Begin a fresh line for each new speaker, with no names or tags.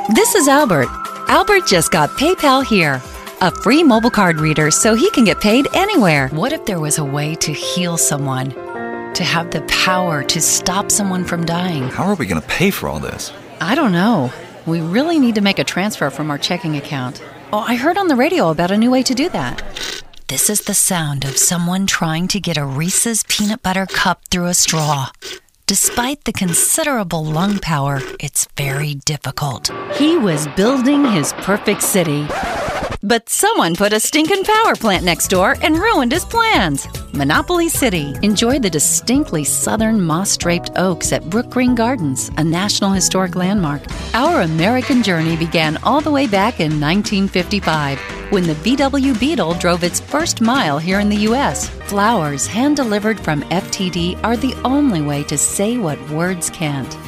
This is Albert. Albert just got PayPal Here, a free mobile card reader so he can get paid anywhere. What if there was a way to heal someone? To have the power to stop someone from dying?
How are we going to pay for all this?
I don't know. We really need to make a transfer from our checking account. Oh, I heard on the radio about a new way to do that. This is the sound of someone trying to get a Reese's peanut butter cup through a straw. Despite the considerable lung power, it's very difficult. He was building his perfect city. But someone put a stinking power plant next door and ruined his plans. Monopoly City. Enjoy the distinctly southern moss-draped oaks at Brook Green Gardens, a National Historic Landmark. Our American journey began all the way back in 1955, when the VW Beetle drove its first mile here in the U.S. Flowers hand-delivered from FTD are the only way to say what words can't.